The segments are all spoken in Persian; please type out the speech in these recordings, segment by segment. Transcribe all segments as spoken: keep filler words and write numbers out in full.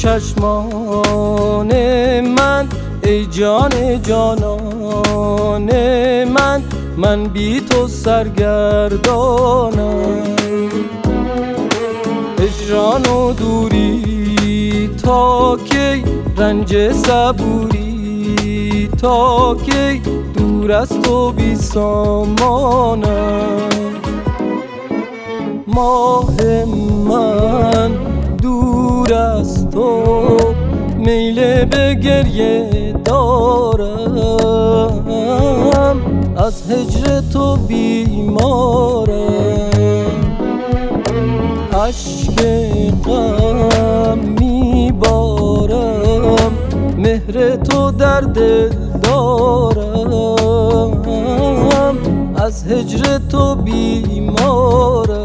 چشمان من ای جان جانان من، من بی تو سرگردانم. هجران و دوری تا کی، رنج صبوری تا کی، دور از تو بی سامانم. ماه من دور از تو میل به گریه دارم، از هجر تو بیمارم. اشک غم میبارم، مهر تو در دل دارم، از هجر تو بیمارم.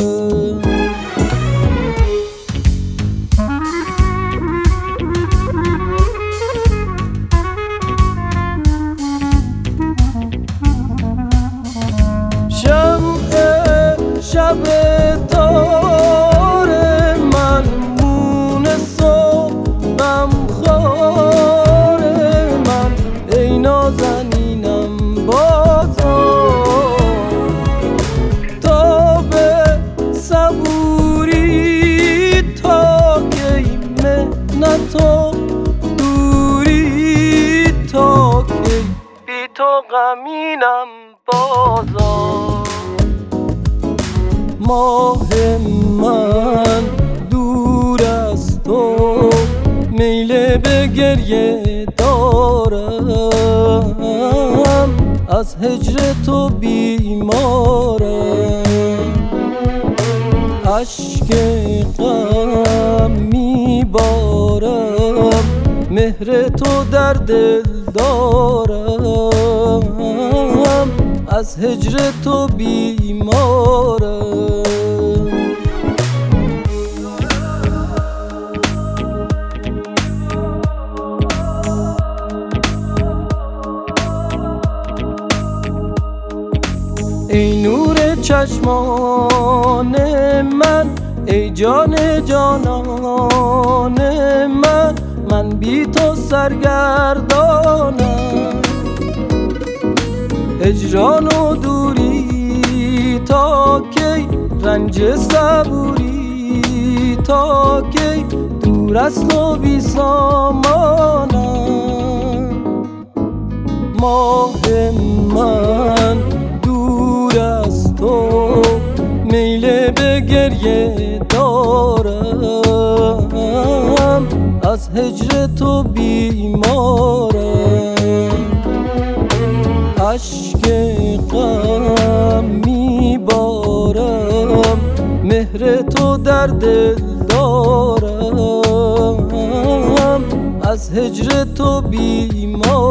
شب تار من مونس و غمخوار من، ای نازنینم بازم. تا به صبوری تا کی، محنت و دوری تا کی، بی تو غمینم بازم. ماه من دور از تو میل به گریه دارم، از هجر تو بیمارم. اشک غم میبارم، مهر تو در دل دارم، از هجر تو بیمارم. ای نور چشمان من ای جان جانان من، من بی تو سرگردانم. هجران و دوری تا کی، رنج صبوری تا کی، دور از تو بی سامانم. ماه من دور از تو میل به گریه دارم، از هجر تو بیمارم. اشک غم میبارم، مهر تو در دل دارم، از هجر تو بیمارم.